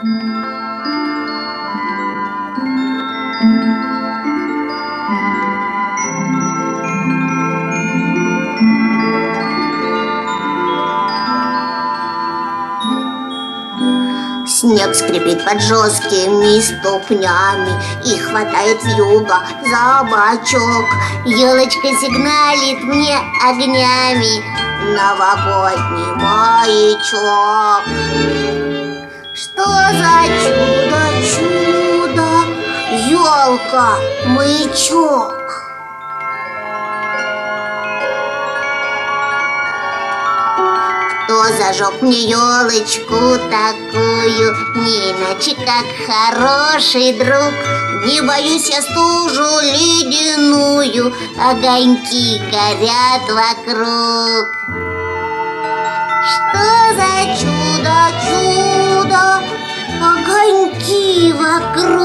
Снег скрипит под жесткими ступнями и хватает вьюга за бочок. Елочка сигналит мне огнями, новогодний маячок. Что за чудо, елка, маячок? Кто зажег мне елочку такую, не иначе как хороший друг? Не боюсь я стужу ледяную, огоньки горят вокруг. Что за чудо, огоньки вокруг?